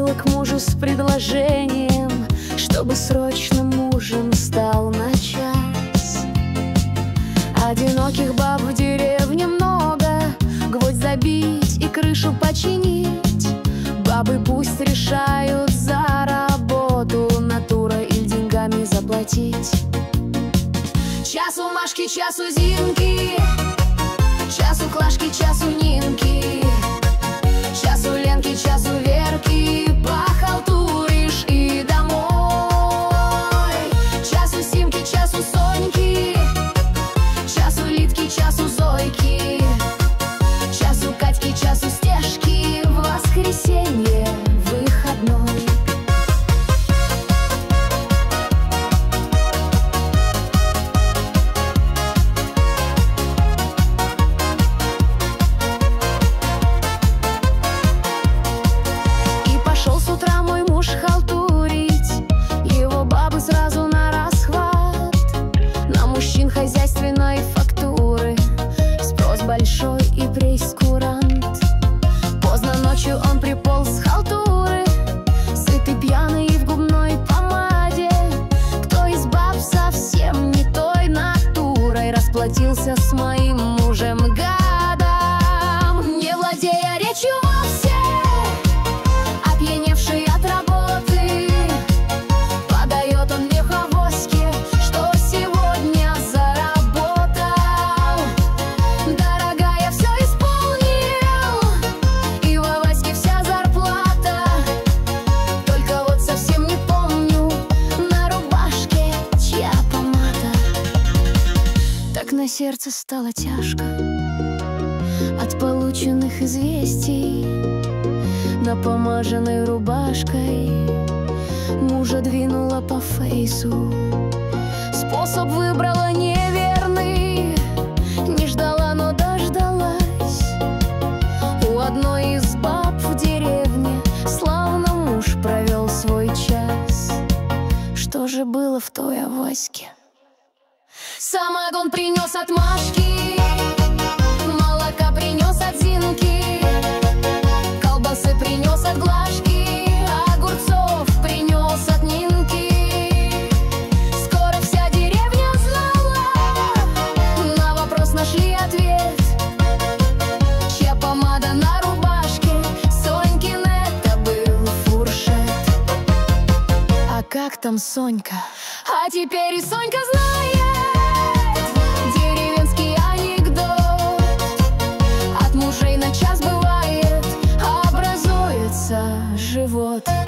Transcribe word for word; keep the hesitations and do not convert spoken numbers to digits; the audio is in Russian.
приходила к мужу с предложением, чтобы срочно мужем стал на час. Одиноких баб в деревне много, гвоздь забить и крышу починить. Бабы пусть решают за работу, натурой или деньгами заплатить. Час у Машки, час у Зинки, час у Клашки, час у Нинки, час у Ленки, час у Верки. Похалтуришь и домой. Час у Симки, час у Соньки, час у Литки, час у Зойки, час у Катьки, час у Стежки. В воскресенье выходной. Хозяйственной фактуры спрос большой и прейскурант. Поздно ночью он приполз с халтуры, сытый, пьяный и в губной помаде. Кто из баб совсем не той натурой расплатился с моим мужем гадом, не владея речью вовсе, опьяневший от работы, подает он мне в авоське, что сегодня на сердце стало тяжко от полученных известий. Напомаженной рубашкой мужа двинула по фейсу. Способ выбрала неверный, не ждала, но дождалась. У одной из баб в деревне славно муж провел свой час. Что же было в той авоське? Самогон принес от Машки, молока принес от Зинки, колбасы принес от Глашки, огурцов принес от Нинки. Скоро вся деревня знала, на вопрос нашли ответ. Чья помада на рубашке? Сонькин это был фуршет. А как там Сонька? А теперь и Сонька знает деревенский анекдот. От мужей на час бывает образуется живот.